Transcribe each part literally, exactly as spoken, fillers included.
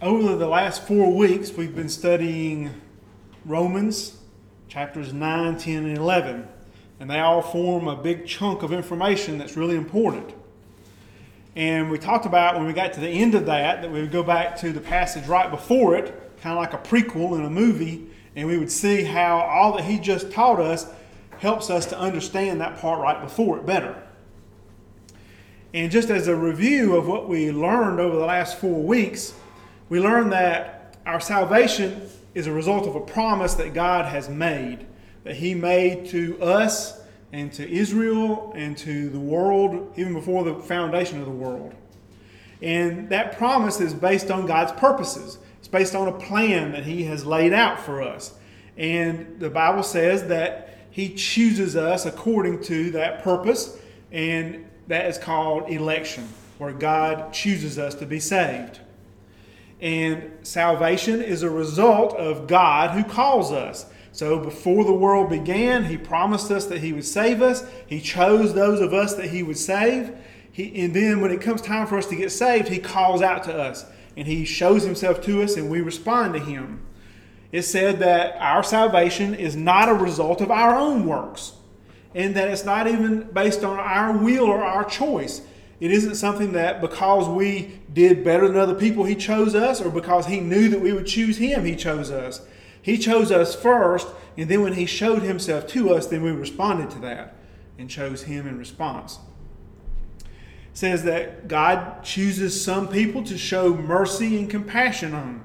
Over the last four weeks, we've been studying Romans chapters nine, ten, and eleven. And they all form a big chunk of information that's really important. And we talked about when we got to the end of that, that we would go back to the passage right before it, kind of like a prequel in a movie, and we would see how all that he just taught us helps us to understand that part right before it better. And just as a review of what we learned over the last four weeks, we learned that our salvation is a result of a promise that God has made, that he made to us and to Israel and to the world, even before the foundation of the world. And that promise is based on God's purposes. It's based on a plan that he has laid out for us. And the Bible says that he chooses us according to that purpose, and that is called election, where God chooses us to be saved. And salvation is a result of God who calls us. So before the world began, he promised us that he would save us. He chose those of us that he would save. He, and then when it comes time for us to get saved, he calls out to us. And he shows himself to us and we respond to him. It said that our salvation is not a result of our own works. And that it's not even based on our will or our choice. It isn't something that because we did better than other people, he chose us, or because he knew that we would choose him, he chose us. He chose us first, and then when he showed himself to us, then we responded to that and chose him in response. It says that God chooses some people to show mercy and compassion on.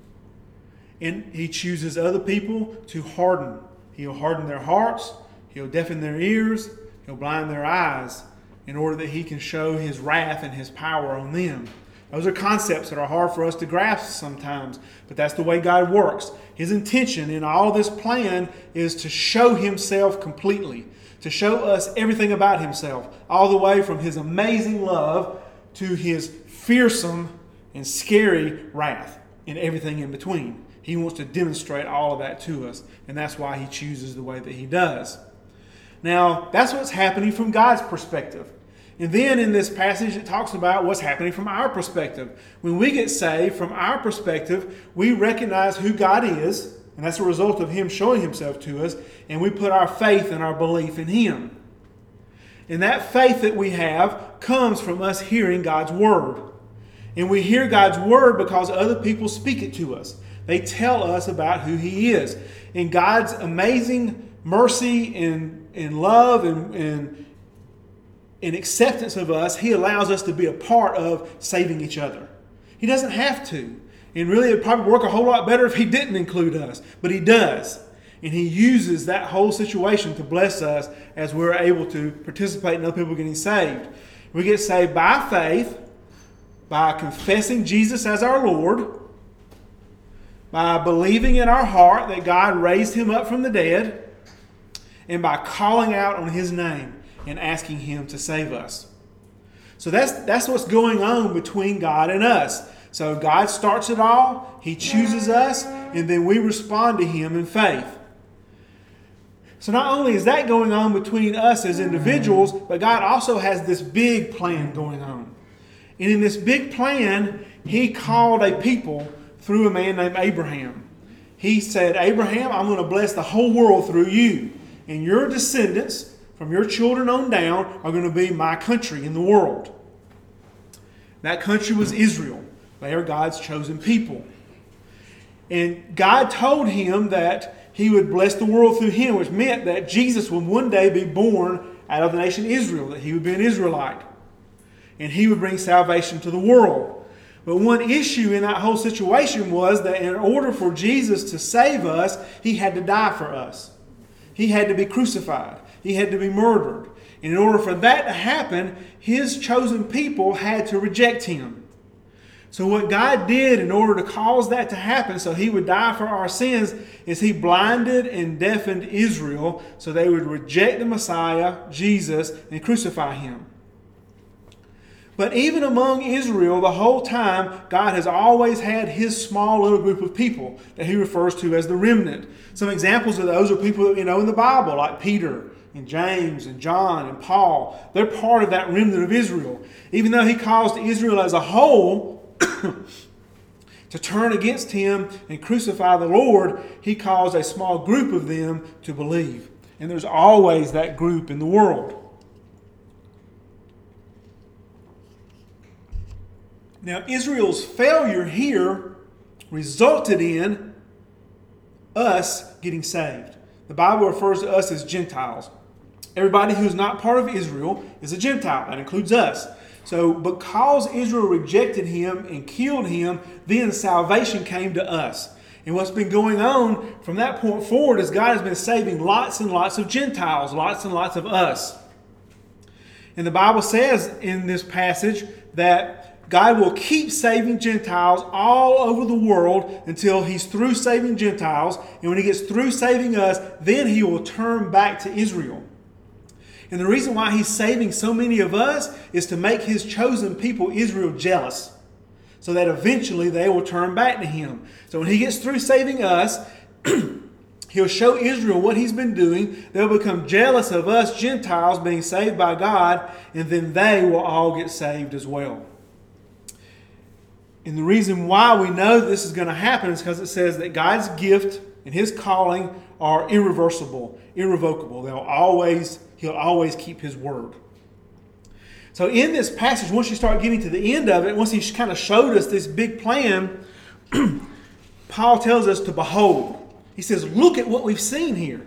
And he chooses other people to harden. He'll harden their hearts, he'll deafen their ears, he'll blind their eyes, in order that he can show his wrath and his power on them. Those are concepts that are hard for us to grasp sometimes, but that's the way God works. His intention in all this plan is to show himself completely, to show us everything about himself, all the way from his amazing love to his fearsome and scary wrath and everything in between. He wants to demonstrate all of that to us, and that's why he chooses the way that he does. Now, that's what's happening from God's perspective. And then in this passage, it talks about what's happening from our perspective. When we get saved, from our perspective, we recognize who God is, and that's a result of him showing himself to us, and we put our faith and our belief in him. And that faith that we have comes from us hearing God's word. And we hear God's word because other people speak it to us. They tell us about who he is. And God's amazing mercy and, and love and, and in acceptance of us, he allows us to be a part of saving each other. He doesn't have to. And really, it would probably work a whole lot better if he didn't include us. But he does. And he uses that whole situation to bless us as we're able to participate in other people getting saved. We get saved by faith, by confessing Jesus as our Lord, by believing in our heart that God raised him up from the dead, and by calling out on his name and asking him to save us. So that's that's what's going on between God and us. So God starts it all, he chooses us, and then we respond to him in faith. So not only is that going on between us as individuals, but God also has this big plan going on. And in this big plan, he called a people through a man named Abraham. He said, Abraham, I'm going to bless the whole world through you. And your descendants, from your children on down, are going to be my country in the world. That country was Israel. They are God's chosen people. And God told him that he would bless the world through him, which meant that Jesus would one day be born out of the nation Israel, that he would be an Israelite. And he would bring salvation to the world. But one issue in that whole situation was that in order for Jesus to save us, he had to die for us. He had to be crucified. He had to be murdered. And in order for that to happen, his chosen people had to reject him. So what God did in order to cause that to happen, so he would die for our sins, is he blinded and deafened Israel so they would reject the Messiah, Jesus, and crucify him. But even among Israel, the whole time, God has always had his small little group of people that he refers to as the remnant. Some examples of those are people that we know in the Bible, like Peter and James and John and Paul. They're part of that remnant of Israel. Even though he calls to Israel as a whole to turn against him and crucify the Lord, he caused a small group of them to believe. And there's always that group in the world. Now, Israel's failure here resulted in us getting saved. The Bible refers to us as Gentiles. Everybody who's not part of Israel is a Gentile. That includes us. So because Israel rejected him and killed him, then salvation came to us. And what's been going on from that point forward is God has been saving lots and lots of Gentiles, lots and lots of us. And the Bible says in this passage that God will keep saving Gentiles all over the world until he's through saving Gentiles. And when he gets through saving us, then he will turn back to Israel. And the reason why he's saving so many of us is to make his chosen people, Israel, jealous, so that eventually they will turn back to him. So when he gets through saving us, he'll show Israel what he's been doing. They'll become jealous of us Gentiles being saved by God, and then they will all get saved as well. And the reason why we know this is going to happen is because it says that God's gift and his calling are irreversible, irrevocable. They'll always, he'll always keep his word. So in this passage, once you start getting to the end of it, once he kind of showed us this big plan, Paul tells us to behold. He says, look at what we've seen here.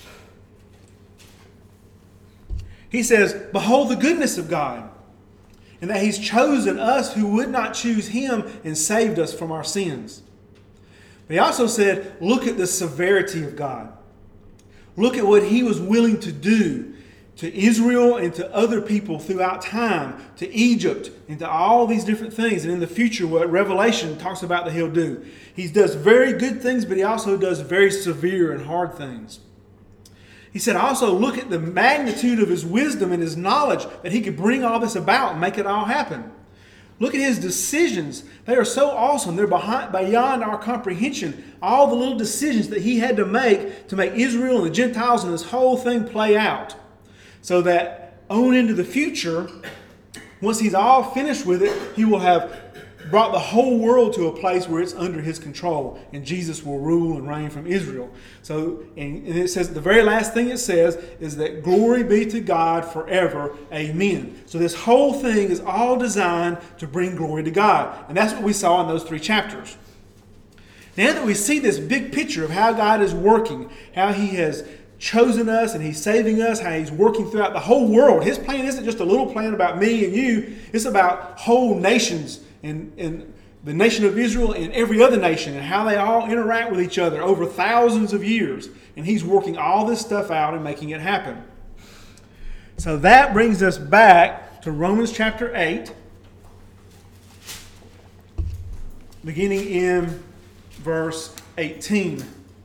He says, behold the goodness of God, and that he's chosen us who would not choose him and saved us from our sins. But he also said, look at the severity of God. Look at what he was willing to do to Israel and to other people throughout time, to Egypt, and to all these different things. And in the future, what Revelation talks about that he'll do. He does very good things, but he also does very severe and hard things. He said, also look at the magnitude of his wisdom and his knowledge that he could bring all this about and make it all happen. Look at his decisions. They are so awesome. They're behind, beyond our comprehension. All the little decisions that he had to make to make Israel and the Gentiles and this whole thing play out. So that on into the future, once he's all finished with it, he will have brought the whole world to a place where it's under his control, and Jesus will rule and reign from Israel. So, and it says, the very last thing it says is that glory be to God forever. Amen. So this whole thing is all designed to bring glory to God. And that's what we saw in those three chapters. Now that we see this big picture of how God is working, how he has chosen us and he's saving us, how he's working throughout the whole world. His plan isn't just a little plan about me and you. It's about whole nations and, and the nation of Israel and every other nation and how they all interact with each other over thousands of years. And he's working all this stuff out and making it happen. So that brings us back to Romans chapter eight, beginning in verse eighteen.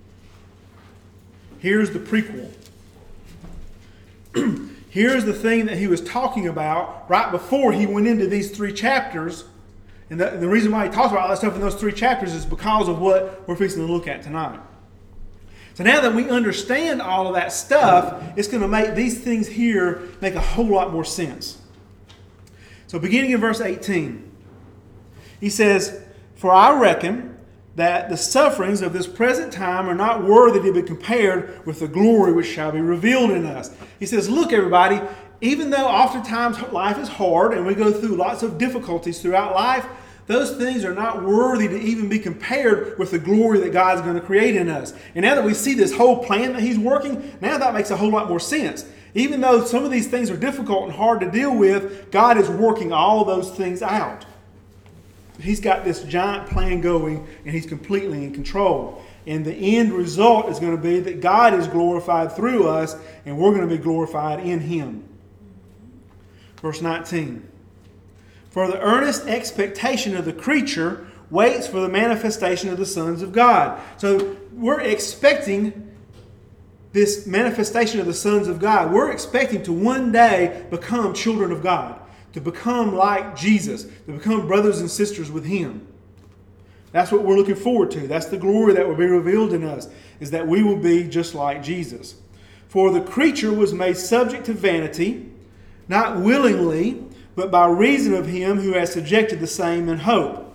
Here's the prequel. Here's the thing that he was talking about right before he went into these three chapters. And the, the reason why he talks about all that stuff in those three chapters is because of what we're fixing to look at tonight. So now that we understand all of that stuff, it's going to make these things here make a whole lot more sense. So beginning in verse eighteen, he says, for I reckon that the sufferings of this present time are not worthy to be compared with the glory which shall be revealed in us. He says, look, everybody, even though oftentimes life is hard and we go through lots of difficulties throughout life, those things are not worthy to even be compared with the glory that God's going to create in us. And now that we see this whole plan that he's working, now that makes a whole lot more sense. Even though some of these things are difficult and hard to deal with, God is working all those things out. He's got this giant plan going, and he's completely in control. And the end result is going to be that God is glorified through us, and we're going to be glorified in him. Verse nineteen. For the earnest expectation of the creature waits for the manifestation of the sons of God. So we're expecting this manifestation of the sons of God. We're expecting to one day become children of God, to become like Jesus, to become brothers and sisters with him. That's what we're looking forward to. That's the glory that will be revealed in us, is that we will be just like Jesus. For the creature was made subject to vanity, not willingly, but by reason of him who has subjected the same in hope.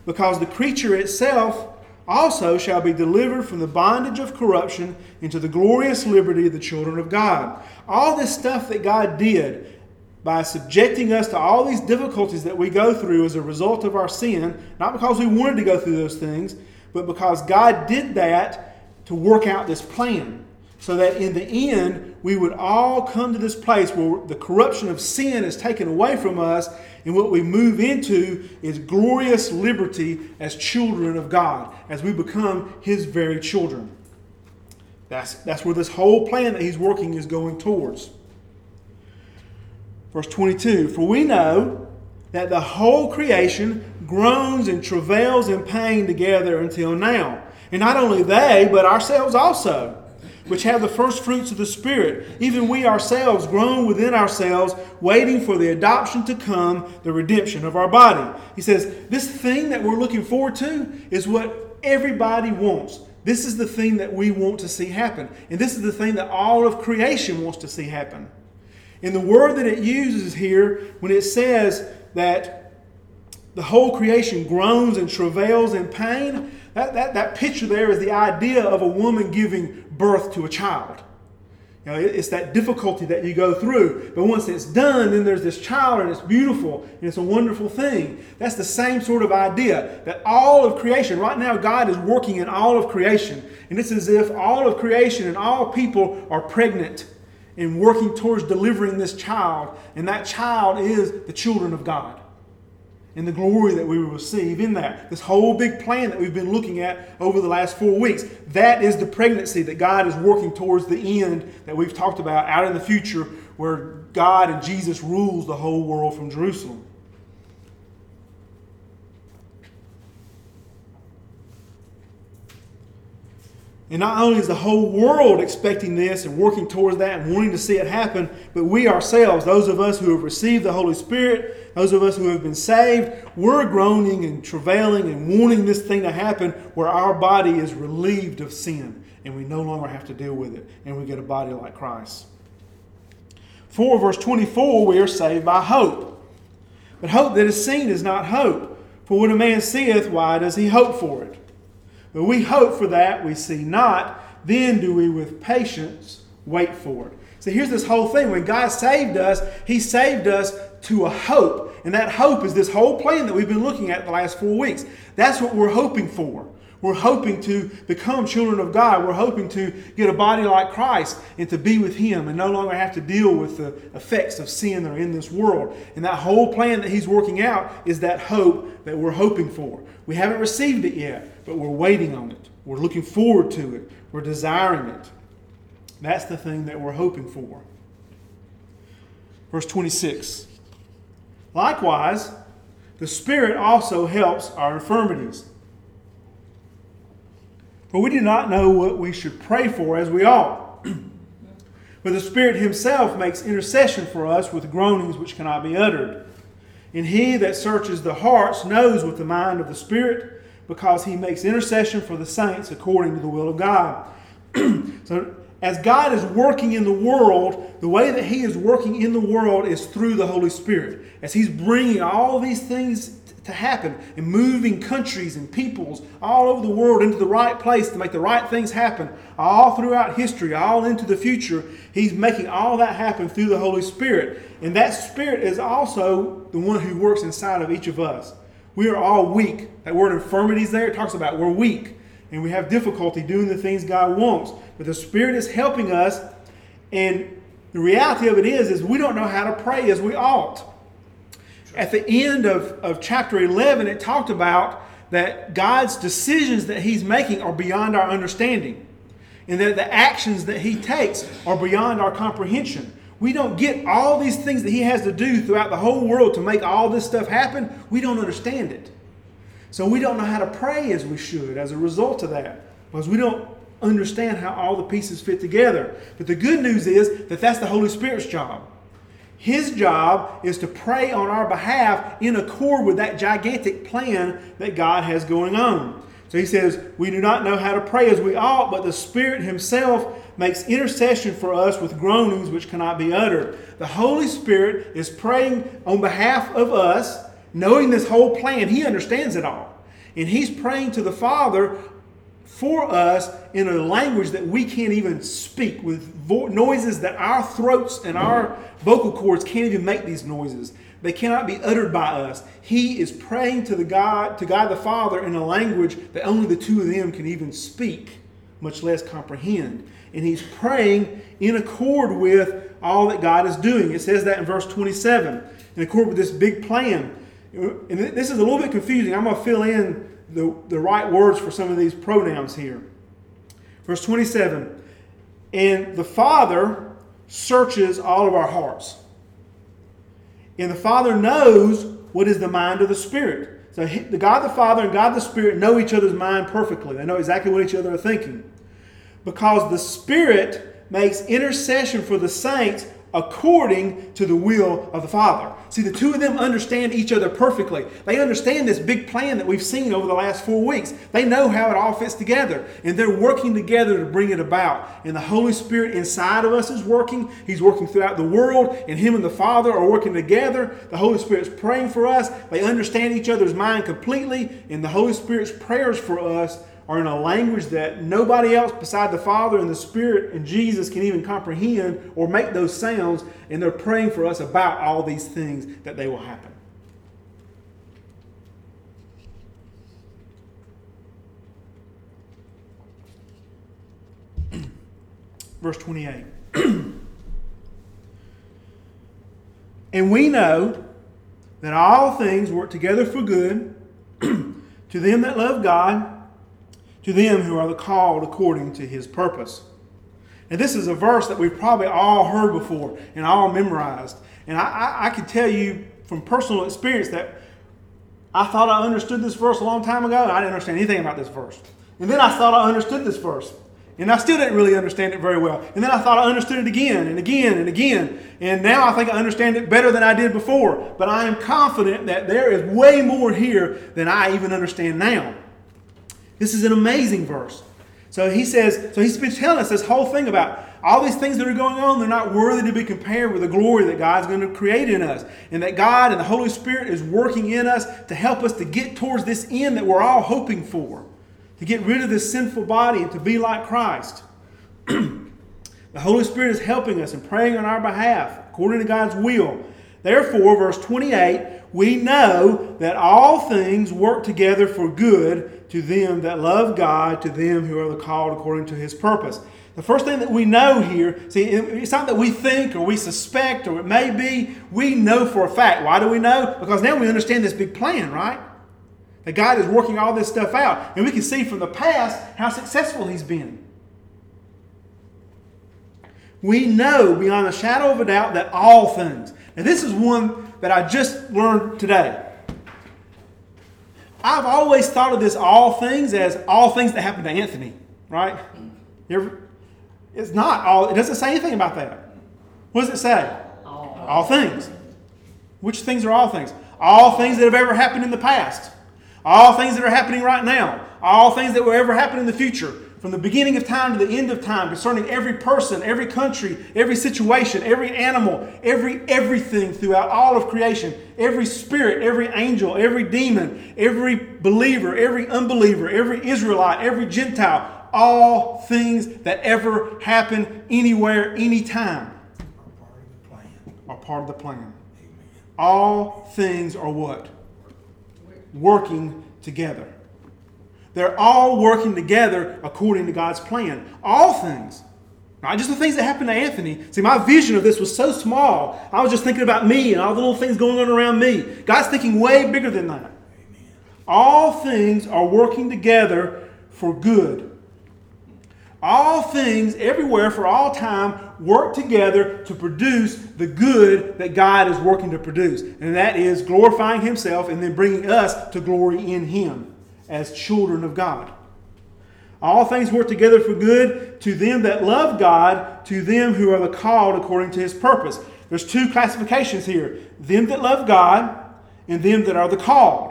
because the creature itself also shall be delivered from the bondage of corruption into the glorious liberty of the children of God. All this stuff that God did by subjecting us to all these difficulties that we go through as a result of our sin, not because we wanted to go through those things, but because God did that to work out this plan, so that in the end we would all come to this place where the corruption of sin is taken away from us, and what we move into is glorious liberty as children of God, as we become His very children. That's, that's where this whole plan that He's working is going towards. Verse twenty-two, for we know that the whole creation groans and travails in pain together until now. And not only they, but ourselves also, which have the first fruits of the Spirit. Even we ourselves groan within ourselves, waiting for the adoption to come, the redemption of our body. He says, this thing that we're looking forward to is what everybody wants. This is the thing that we want to see happen. And this is the thing that all of creation wants to see happen. And the word that it uses here, when it says that the whole creation groans and travails in pain, that, that, that picture there is the idea of a woman giving birth to a child. You know, it's that difficulty that you go through. But once it's done, then there's this child, and it's beautiful, and it's a wonderful thing. That's the same sort of idea, that all of creation, right now God is working in all of creation. And it's as if all of creation and all people are pregnant and working towards delivering this child. And that child is the children of God. And the glory that we will receive in that. This whole big plan that we've been looking at over the last four weeks. That is the pregnancy that God is working towards the end that we've talked about out in the future, where God and Jesus rules the whole world from Jerusalem. And not only is the whole world expecting this and working towards that and wanting to see it happen, but we ourselves, those of us who have received the Holy Spirit, those of us who have been saved, we're groaning and travailing and wanting this thing to happen where our body is relieved of sin and we no longer have to deal with it and we get a body like Christ. For verse twenty-four, we are saved by hope. But hope that is seen is not hope. For what a man seeth, why does he hope for it? But we hope for that we see not, then do we with patience wait for it. So here's this whole thing. When God saved us, He saved us to a hope. And that hope is this whole plan that we've been looking at the last four weeks. That's what we're hoping for. We're hoping to become children of God. We're hoping to get a body like Christ and to be with Him and no longer have to deal with the effects of sin that are in this world. And that whole plan that He's working out is that hope that we're hoping for. We haven't received it yet, but we're waiting on it. We're looking forward to it. We're desiring it. That's the thing that we're hoping for. Verse twenty-six. Likewise, the Spirit also helps our infirmities. For we do not know what we should pray for as we ought. But the Spirit Himself makes intercession for us with groanings which cannot be uttered. And He that searches the hearts knows what the mind of the Spirit, because He makes intercession for the saints according to the will of God. So as God is working in the world, the way that He is working in the world is through the Holy Spirit. As He's bringing all these things to happen and moving countries and peoples all over the world into the right place to make the right things happen all throughout history, all into the future, He's making all that happen through the Holy Spirit. And that Spirit is also the one who works inside of each of us. We are all weak. That word infirmities there, it talks about we're weak and we have difficulty doing the things God wants. But the Spirit is helping us, and the reality of it is, is we don't know how to pray as we ought. At the end of, of chapter eleven, it talked about that God's decisions that He's making are beyond our understanding, and that the actions that He takes are beyond our comprehension. We don't get all these things that He has to do throughout the whole world to make all this stuff happen. We don't understand it. So we don't know how to pray as we should as a result of that, because we don't understand how all the pieces fit together. But the good news is that that's the Holy Spirit's job. His job is to pray on our behalf in accord with that gigantic plan that God has going on. So he says, we do not know how to pray as we ought, but the Spirit Himself makes intercession for us with groanings which cannot be uttered. The Holy Spirit is praying on behalf of us, knowing this whole plan. He understands it all. And He's praying to the Father for us in a language that we can't even speak, with vo- noises that our throats and our vocal cords can't even make these noises. They cannot be uttered by us. He is praying to the God, to God the Father in a language that only the two of them can even speak, much less comprehend. And He's praying in accord with all that God is doing. It says that in verse twenty-seven, in accord with this big plan. And this is a little bit confusing. I'm going to fill in the, the right words for some of these pronouns here. Verse twenty-seven, and the Father searches all of our hearts. And the Father knows what is the mind of the Spirit. So he, the God the Father and God the Spirit know each other's mind perfectly. They know exactly what each other are thinking. Because the Spirit makes intercession for the saints according to the will of the Father. See, the two of them understand each other perfectly. They understand this big plan that we've seen over the last four weeks. They know how it all fits together. And they're working together to bring it about. And the Holy Spirit inside of us is working. He's working throughout the world. And Him and the Father are working together. The Holy Spirit's praying for us. They understand each other's mind completely. And the Holy Spirit's prayers for us are in a language that nobody else beside the Father and the Spirit and Jesus can even comprehend or make those sounds, and they're praying for us about all these things that they will happen. Verse twenty-eight. And we know that all things work together for good to them that love God, to them who are called according to His purpose. And this is a verse that we've probably all heard before and all memorized. And I, I, I can tell you from personal experience that I thought I understood this verse a long time ago, and I didn't understand anything about this verse. And then I thought I understood this verse, and I still didn't really understand it very well. And then I thought I understood it again and again and again. And now I think I understand it better than I did before. But I am confident that there is way more here than I even understand now. This is an amazing verse. So he says, so he's been telling us this whole thing about all these things that are going on. They're not worthy to be compared with the glory that God's going to create in us. And that God and the Holy Spirit is working in us to help us to get towards this end that we're all hoping for. To get rid of this sinful body and to be like Christ. The Holy Spirit is helping us and praying on our behalf according to God's will. Therefore, verse twenty-eight, we know that all things work together for good to them that love God, to them who are called according to His purpose. The first thing that we know here, see, it's not that we think or we suspect or it may be, we know for a fact. Why do we know? Because now we understand this big plan, right? That God is working all this stuff out. And we can see from the past how successful He's been. We know beyond a shadow of a doubt that all things. Now this is one that I just learned today. I've always thought of this all things as all things that happened to Anthony, right? You ever, it's not all, it doesn't say anything about that. What does it say? All. all things. Which things are all things? All things that have ever happened in the past. All things that are happening right now. All things that will ever happen in the future. From the beginning of time to the end of time, concerning every person, every country, every situation, every animal, every everything throughout all of creation, every spirit, every angel, every demon, every believer, every unbeliever, every Israelite, every Gentile, all things that ever happen anywhere, anytime are part of the plan. All things are what? Working together. They're all working together according to God's plan. All things. Not just the things that happened to Anthony. See, my vision of this was so small. I was just thinking about me and all the little things going on around me. God's thinking way bigger than that. Amen. All things are working together for good. All things, everywhere, for all time, work together to produce the good that God is working to produce. And that is glorifying Himself and then bringing us to glory in Him as children of God. All things work together for good to them that love God, to them who are the called according to His purpose. There's two classifications here. Them that love God and them that are the called.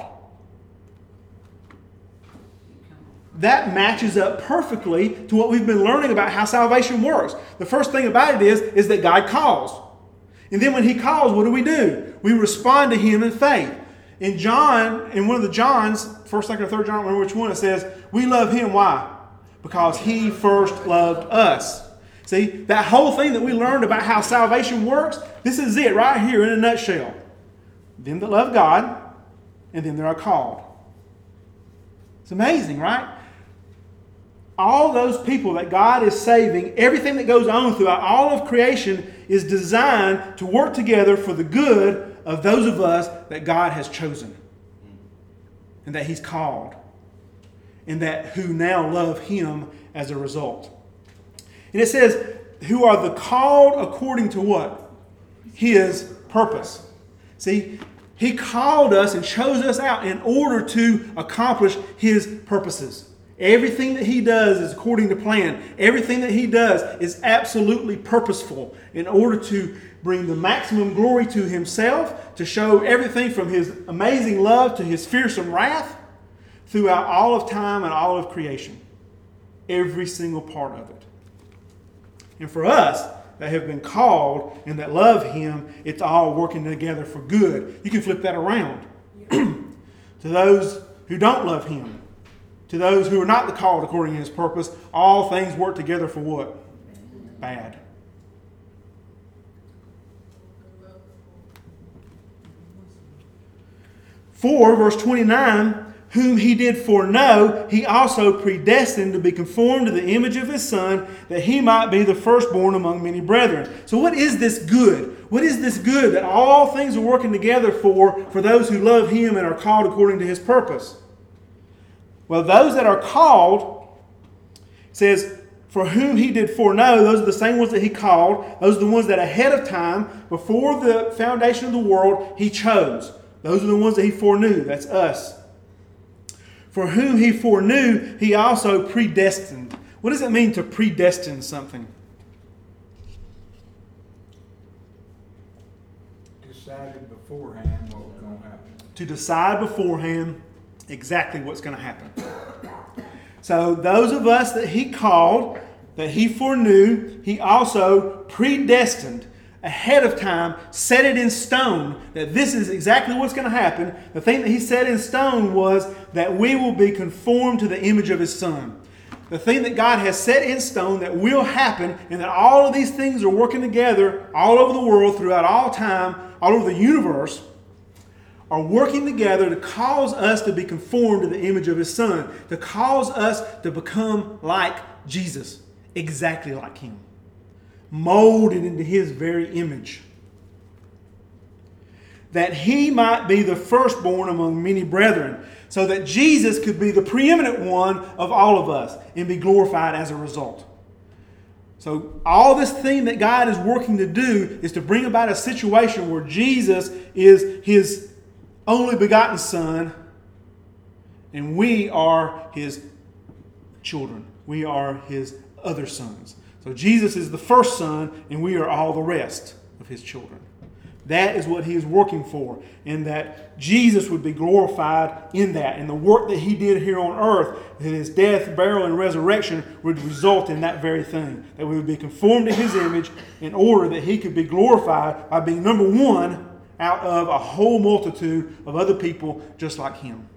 That matches up perfectly to what we've been learning about how salvation works. The first thing about it is, is that God calls. And then when He calls, what do we do? We respond to Him in faith. In John, in one of the Johns, first, second, or third John, I don't remember which one, it says, we love him. Why? Because he first loved us. See, that whole thing that we learned about how salvation works, this is it right here in a nutshell. Them that love God, and them that are called. It's amazing, right? All those people that God is saving, everything that goes on throughout all of creation is designed to work together for the good of those of us that God has chosen. And that He's called. And that who now love Him as a result. And it says, who are the called according to what? His purpose. See, He called us and chose us out in order to accomplish His purposes. Everything that He does is according to plan. Everything that He does is absolutely purposeful in order to bring the maximum glory to Himself, to show everything from His amazing love to His fearsome wrath throughout all of time and all of creation. Every single part of it. And for us that have been called and that love Him, it's all working together for good. You can flip that around. To those who don't love Him, to those who are not the called according to His purpose, all things work together for what? Bad. four, verse twenty-nine, whom He did foreknow, He also predestined to be conformed to the image of His Son, that He might be the firstborn among many brethren. So what is this good? What is this good that all things are working together for, for those who love Him and are called according to His purpose? Well, those that are called, it says, for whom He did foreknow, those are the same ones that He called. Those are the ones that ahead of time, before the foundation of the world, He chose. Those are the ones that He foreknew. That's us. For whom He foreknew, He also predestined. What does it mean to predestine something? Decided beforehand what was going to happen. To decide beforehand exactly what's going to happen. So those of us that He called, that He foreknew, He also predestined ahead of time, set it in stone that this is exactly what's going to happen. The thing that He set in stone was that we will be conformed to the image of His Son. The thing that God has set in stone that will happen, and that all of these things are working together all over the world, throughout all time, all over the universe, are working together to cause us to be conformed to the image of His Son, to cause us to become like Jesus, exactly like Him, molded into His very image, that He might be the firstborn among many brethren, so that Jesus could be the preeminent one of all of us and be glorified as a result. So all this thing that God is working to do is to bring about a situation where Jesus is His only begotten Son, and we are His children. We are His other sons. So Jesus is the first son, and we are all the rest of His children. That is what He is working for, and that Jesus would be glorified in that. And the work that He did here on earth, that His death, burial, and resurrection would result in that very thing. That we would be conformed to His image in order that He could be glorified by being number one out of a whole multitude of other people just like Him.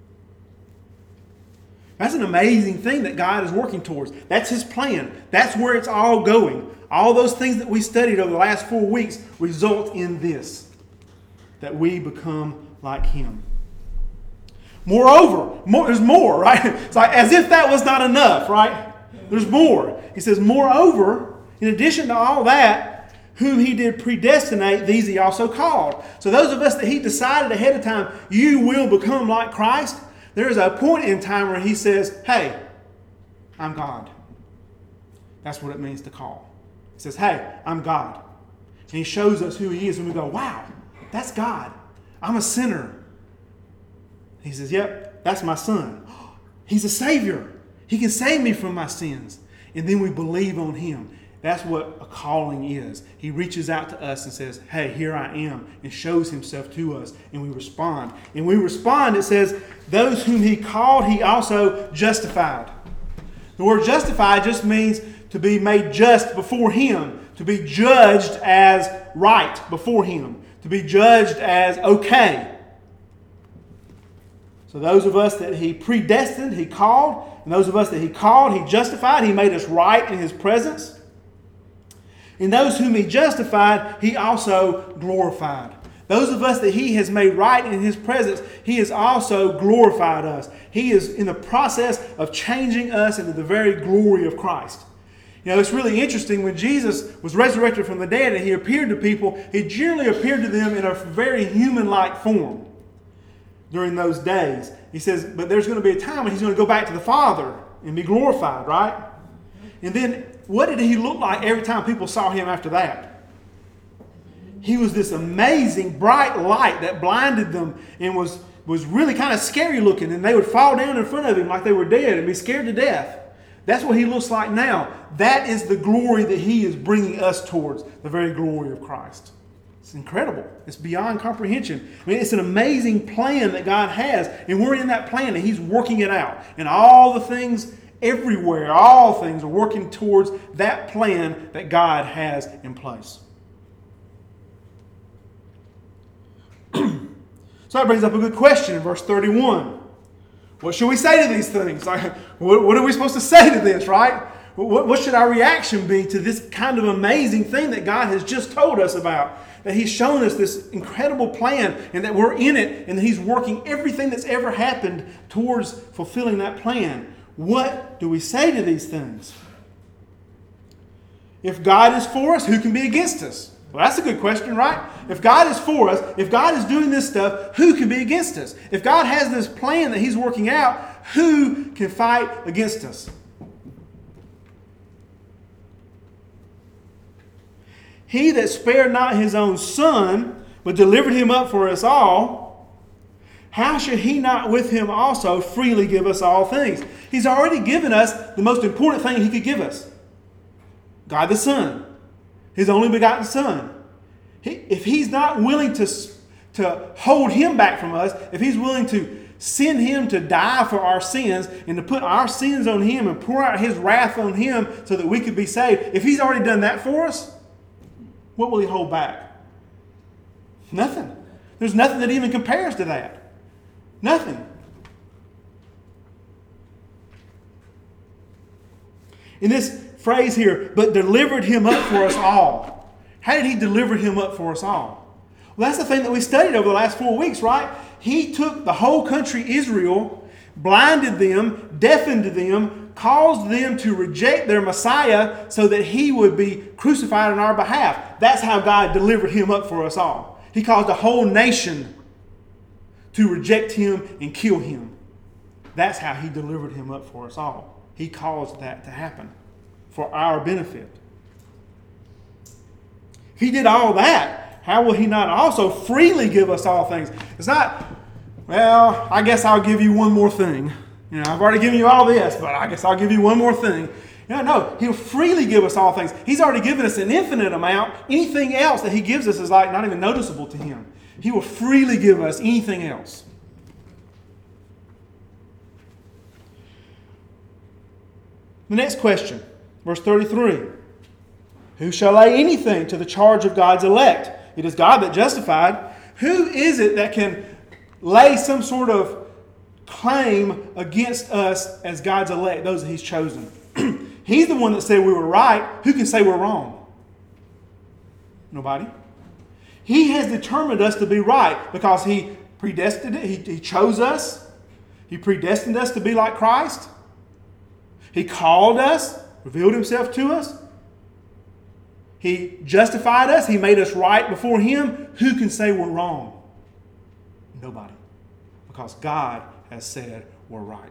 That's an amazing thing that God is working towards. That's His plan. That's where it's all going. All those things that we studied over the last four weeks result in this, that we become like Him. Moreover, more, there's more, right? It's like as if that was not enough, right? There's more. He says, moreover, in addition to all that, whom He did predestinate, these He also called. So those of us that He decided ahead of time, you will become like Christ, there is a point in time where He says, hey, I'm God. That's what it means to call. He says, hey, I'm God. And He shows us who He is, and we go, wow, that's God. I'm a sinner. He says, yep, that's my Son. He's a Savior. He can save me from my sins. And then we believe on Him. That's what a calling is. He reaches out to us and says, hey, here I am, and shows Himself to us, and we respond. And we respond, it says, those whom He called, He also justified. The word justified just means to be made just before Him, to be judged as right before Him, to be judged as okay. So those of us that He predestined, He called. And those of us that He called, He justified. He made us right in His presence. And those whom He justified, He also glorified. Those of us that He has made right in His presence, He has also glorified us. He is in the process of changing us into the very glory of Christ. You know, it's really interesting. When Jesus was resurrected from the dead and He appeared to people, He generally appeared to them in a very human-like form during those days. He says, but there's going to be a time when He's going to go back to the Father and be glorified, right? And then, what did He look like every time people saw Him after that? He was this amazing bright light that blinded them and was, was really kind of scary looking. And they would fall down in front of Him like they were dead and be scared to death. That's what He looks like now. That is the glory that He is bringing us towards, the very glory of Christ. It's incredible. It's beyond comprehension. I mean, it's an amazing plan that God has, and we're in that plan, and He's working it out. And all the things everywhere, all things are working towards that plan that God has in place. So that brings up a good question in verse thirty-one. What should we say to these things? Like, what, what are we supposed to say to this, right? What, what should our reaction be to this kind of amazing thing that God has just told us about? That He's shown us this incredible plan and that we're in it and that He's working everything that's ever happened towards fulfilling that plan. What do we say to these things? If God is for us, who can be against us? Well, that's a good question, right? If God is for us, if God is doing this stuff, who can be against us? If God has this plan that He's working out, who can fight against us? He that spared not His own Son, but delivered Him up for us all, how should He not with Him also freely give us all things? He's already given us the most important thing He could give us. God the Son. His only begotten Son. He, if He's not willing to, to hold Him back from us, if He's willing to send Him to die for our sins and to put our sins on Him and pour out His wrath on Him so that we could be saved, if He's already done that for us, what will He hold back? Nothing. There's nothing that even compares to that. Nothing. In this phrase here, but delivered Him up for us all. How did He deliver Him up for us all? Well, that's the thing that we studied over the last four weeks, right? He took the whole country Israel, blinded them, deafened them, caused them to reject their Messiah so that He would be crucified on our behalf. That's how God delivered Him up for us all. He caused a whole nation to reject Him and kill Him. That's how He delivered Him up for us all. He caused that to happen for our benefit. If He did all that, how will He not also freely give us all things? It's not, well, I guess I'll give you one more thing. You know, I've already given you all this, but I guess I'll give you one more thing. You know, no, He'll freely give us all things. He's already given us an infinite amount. Anything else that He gives us is like not even noticeable to Him. He will freely give us anything else. The next question, verse thirty-three. Who shall lay anything to the charge of God's elect? It is God that justified. Who is it that can lay some sort of claim against us as God's elect, those that He's chosen? He's the one that said we were right. Who can say we're wrong? Nobody. He has determined us to be right because He predestined it. He, he chose us. He predestined us to be like Christ. He called us, revealed Himself to us. He justified us. He made us right before Him. Who can say we're wrong? Nobody. Because God has said we're right.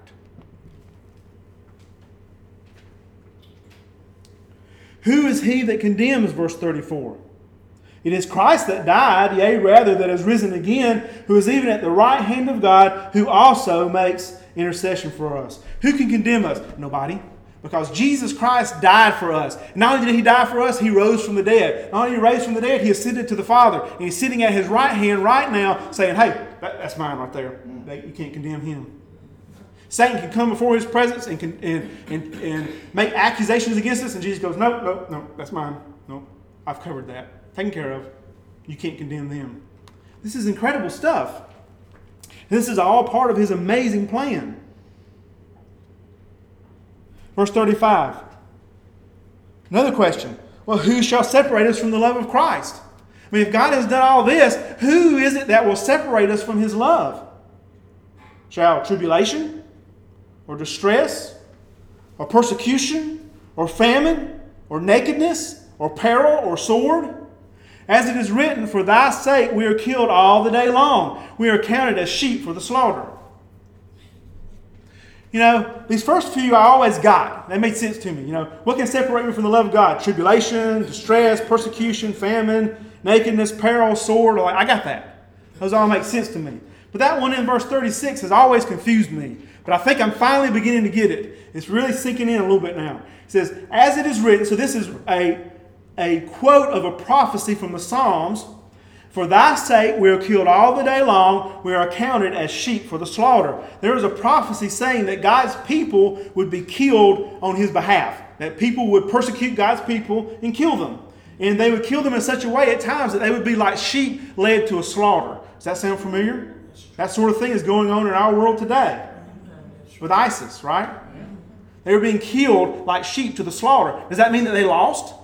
Who is he that condemns? Verse thirty-four. It is Christ that died, yea, rather that is risen again, who is even at the right hand of God, who also makes intercession for us. Who can condemn us? Nobody. Because Jesus Christ died for us. Not only did He die for us, He rose from the dead. Not only He raised from the dead, He ascended to the Father. And He's sitting at His right hand right now saying, hey, that, that's mine right there. You can't condemn Him. Satan can come before His presence and, can, and, and, and make accusations against us. And Jesus goes, no, no, no, that's mine. No, I've covered that. Taken care of. You can't condemn them. This is incredible stuff. This is all part of his amazing plan. Verse thirty-five. Another question. Well, who shall separate us from the love of Christ? I mean, if God has done all this, who is it that will separate us from his love? Shall tribulation, or distress, or persecution, or famine, or nakedness, or peril, or sword? As it is written, for thy sake we are killed all the day long. We are counted as sheep for the slaughter. You know, these first few I always got. They made sense to me. You know, what can separate me from the love of God? Tribulation, distress, persecution, famine, nakedness, peril, sword. Like, I got that. Those all make sense to me. But that one in verse thirty-six has always confused me. But I think I'm finally beginning to get it. It's really sinking in a little bit now. It says, as it is written, so this is a, a quote of a prophecy from the Psalms. For thy sake we are killed all the day long. We are accounted as sheep for the slaughter. There is a prophecy saying that God's people would be killed on his behalf. That people would persecute God's people and kill them. And they would kill them in such a way at times that they would be like sheep led to a slaughter. Does that sound familiar? That sort of thing is going on in our world today. With ISIS, right? They were being killed like sheep to the slaughter. Does that mean that they lost?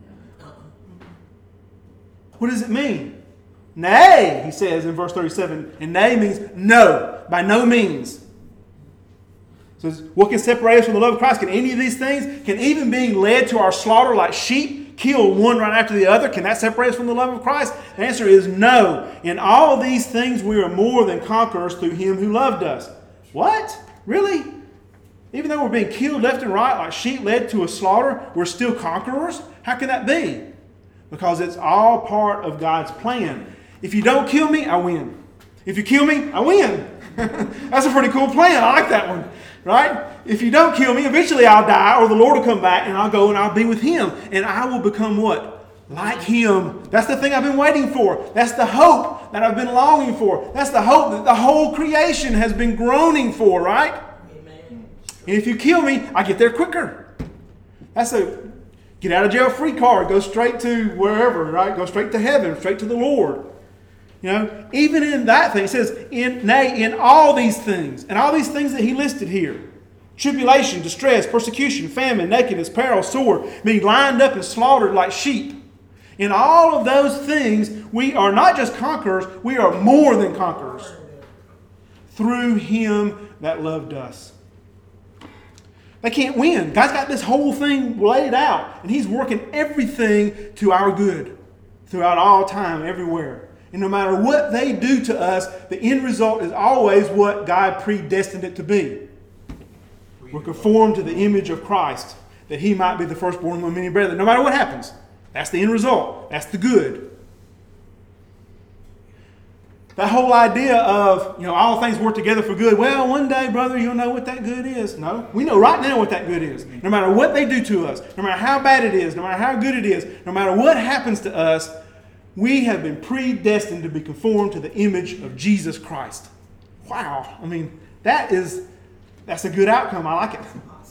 What does it mean? Nay, he says in verse thirty-seven. And nay means no, by no means. It says, what can separate us from the love of Christ? Can any of these things? Can even being led to our slaughter like sheep kill one right after the other? Can that separate us from the love of Christ? The answer is no. In all these things we are more than conquerors through him who loved us. What? Really? Even though we're being killed left and right like sheep led to a slaughter, we're still conquerors? How can that be? Because it's all part of God's plan. If you don't kill me, I win. If you kill me, I win. That's a pretty cool plan. I like that one. Right? If you don't kill me, eventually I'll die, or the Lord will come back and I'll go and I'll be with him. And I will become what? Like him. That's the thing I've been waiting for. That's the hope that I've been longing for. That's the hope that the whole creation has been groaning for, right? Amen. And if you kill me, I get there quicker. That's a get out of jail free card. Go straight to wherever, right? Go straight to heaven, straight to the Lord. You know, even in that thing, it says, in, nay, in all these things, and all these things that he listed here, tribulation, distress, persecution, famine, nakedness, peril, sword, being lined up and slaughtered like sheep. In all of those things, we are not just conquerors, we are more than conquerors through him that loved us. They can't win. God's got this whole thing laid out, and he's working everything to our good throughout all time, everywhere. And no matter what they do to us, the end result is always what God predestined it to be. We're conformed to the image of Christ, that he might be the firstborn among many brethren. No matter what happens, that's the end result. That's the good. That whole idea of, you know, all things work together for good. Well, one day, brother, you'll know what that good is. No, we know right now what that good is. No matter what they do to us, no matter how bad it is, no matter how good it is, no matter what happens to us, we have been predestined to be conformed to the image of Jesus Christ. Wow. I mean, that is, that's a good outcome. I like it.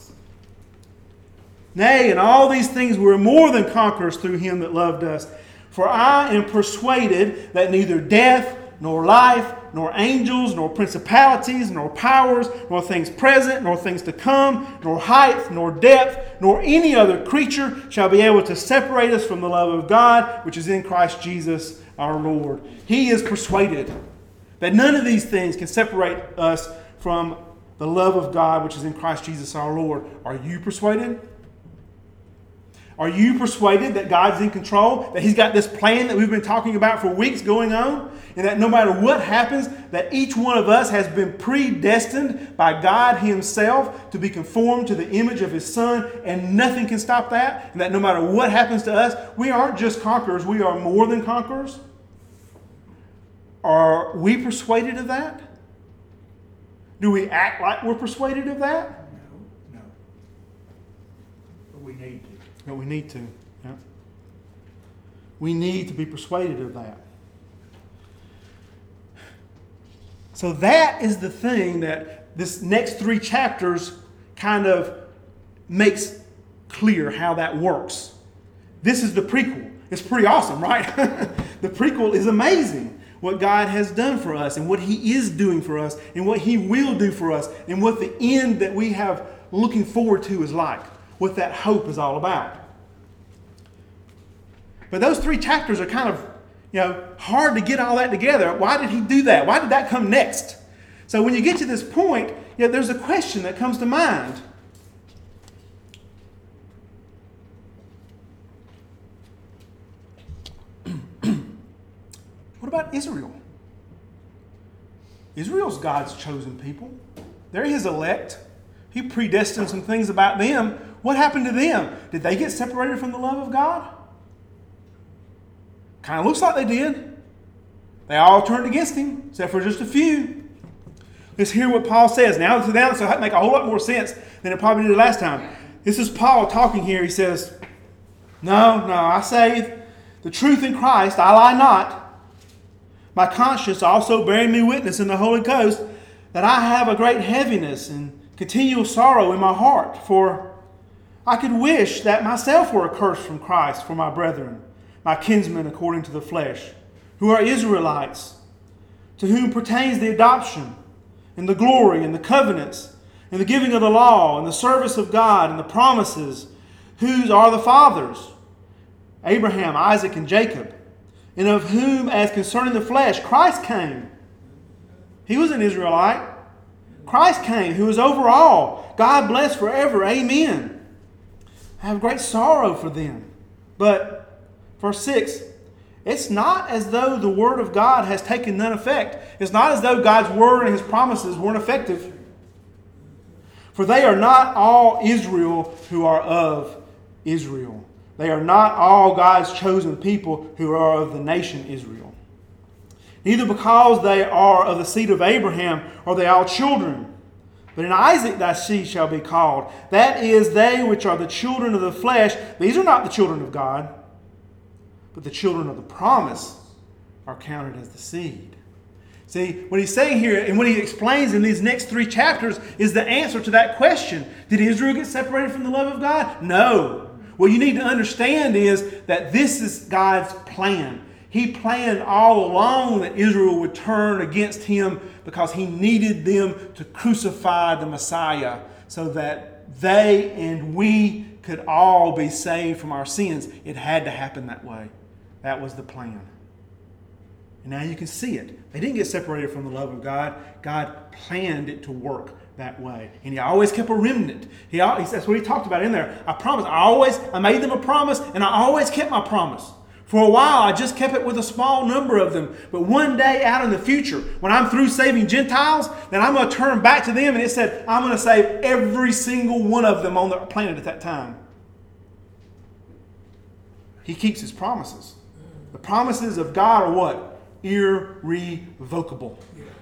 Nay, in all these things we are more than conquerors through him that loved us. For I am persuaded that neither death, nor life, nor angels, nor principalities, nor powers, nor things present, nor things to come, nor height, nor depth, nor any other creature shall be able to separate us from the love of God, which is in Christ Jesus our Lord. He is persuaded that none of these things can separate us from the love of God, which is in Christ Jesus our Lord. Are you persuaded? Are you persuaded that God's in control? That he's got this plan that we've been talking about for weeks going on? And that no matter what happens, that each one of us has been predestined by God himself to be conformed to the image of his Son, and nothing can stop that? And that no matter what happens to us, we aren't just conquerors, we are more than conquerors? Are we persuaded of that? Do we act like we're persuaded of that? No, no. But we need to. But we need to. Yeah. We need to be persuaded of that. So that is the thing that this next three chapters kind of makes clear how that works. This is the prequel. It's pretty awesome, right? The prequel is amazing. what God has done for us and what He is doing for us and what He will do for us and what the end that we have looking forward to is like, what that hope is all about. But those three chapters are kind of, you know, hard to get all that together. Why did He do that? Why did that come next? So when you get to this point, you know, there's a question that comes to mind. What about Israel? Israel's God's chosen people. They're His elect. He predestined some things about them. What happened to them? Did they get separated from the love of God? Kind of looks like they did. They all turned against Him, except for just a few. Let's hear what Paul says. Now, to now, this will make a whole lot more sense than it probably did last time. This is Paul talking here. He says, No, no, I say the truth in Christ, I lie not. My conscience also bearing me witness in the Holy Ghost that I have a great heaviness and continual sorrow in my heart. For I could wish that myself were accursed from Christ for my brethren, my kinsmen according to the flesh, who are Israelites, to whom pertains the adoption, and the glory, and the covenants, and the giving of the law, and the service of God, and the promises, whose are the fathers, Abraham, Isaac, and Jacob, and of whom, as concerning the flesh, Christ came. He was an Israelite. Christ came, who is over all. God bless forever. Amen. I have great sorrow for them. But, verse six, it's not as though the Word of God has taken none effect. It's not as though God's Word and His promises weren't effective. For they are not all Israel who are of Israel. They are not all God's chosen people who are of the nation Israel. Neither because they are of the seed of Abraham are they all children. But in Isaac thy seed shall be called. That is, they which are the children of the flesh. These are not the children of God, but the children of the promise are counted as the seed. See, what he's saying here, and what he explains in these next three chapters, is the answer to that question. Did Israel get separated from the love of God? No. What you need to understand is that this is God's plan. He planned all along that Israel would turn against Him because He needed them to crucify the Messiah so that they and we could all be saved from our sins. It had to happen that way. That was the plan. And now you can see it. They didn't get separated from the love of God. God planned it to work that way. And He always kept a remnant. He, that's what He talked about in there. I promised. I always, I made them a promise, and I always kept my promise. For a while, I just kept it with a small number of them. But one day out in the future, when I'm through saving Gentiles, then I'm going to turn back to them. And it said, I'm going to save every single one of them on the planet at that time. He keeps His promises. The promises of God are what? Irrevocable.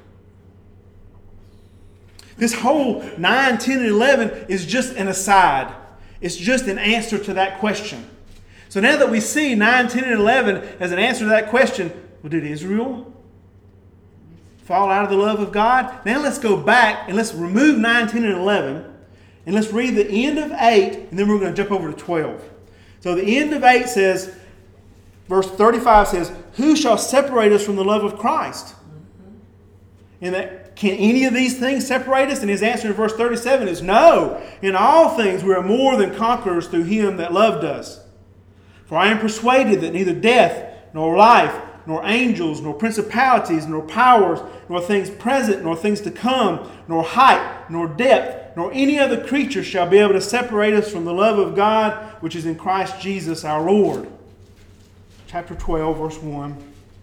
This whole nine, ten, and eleven is just an aside. It's just an answer to that question. So now that we see nine, ten, and eleven as an answer to that question, well, did Israel fall out of the love of God? Now let's go back and let's remove nine, ten, and eleven. And let's read the end of eight, and then we're going to jump over to twelve. So the end of eight says, verse thirty-five says, who shall separate us from the love of Christ? And that, can any of these things separate us? And his answer in verse thirty-seven is no. In all things we are more than conquerors through Him that loved us. For I am persuaded that neither death, nor life, nor angels, nor principalities, nor powers, nor things present, nor things to come, nor height, nor depth, nor any other creature shall be able to separate us from the love of God, which is in Christ Jesus our Lord. Chapter twelve, verse one.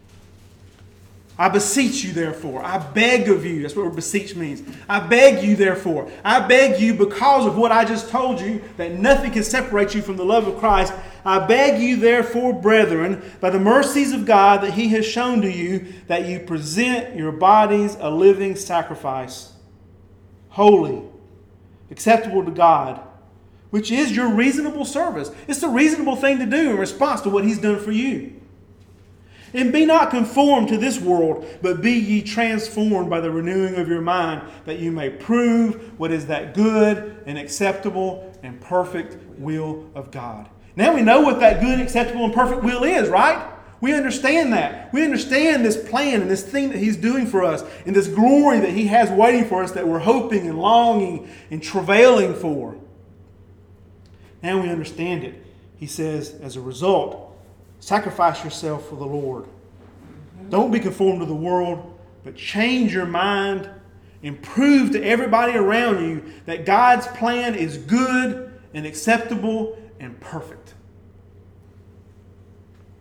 I beseech you, therefore. I beg of you. That's what beseech means. I beg you, therefore. I beg you because of what I just told you, that nothing can separate you from the love of Christ. I beg you, therefore, brethren, by the mercies of God that He has shown to you, that you present your bodies a living sacrifice, holy, acceptable to God, which is your reasonable service. It's the reasonable thing to do in response to what He's done for you. And be not conformed to this world, but be ye transformed by the renewing of your mind, that you may prove what is that good and acceptable and perfect will of God. Now we know what that good, acceptable, and perfect will is, right? We understand that. We understand this plan and this thing that He's doing for us and this glory that He has waiting for us that we're hoping and longing and travailing for. Now we understand it. He says, as a result, sacrifice yourself for the Lord. Don't be conformed to the world, but change your mind and prove to everybody around you that God's plan is good and acceptable and perfect.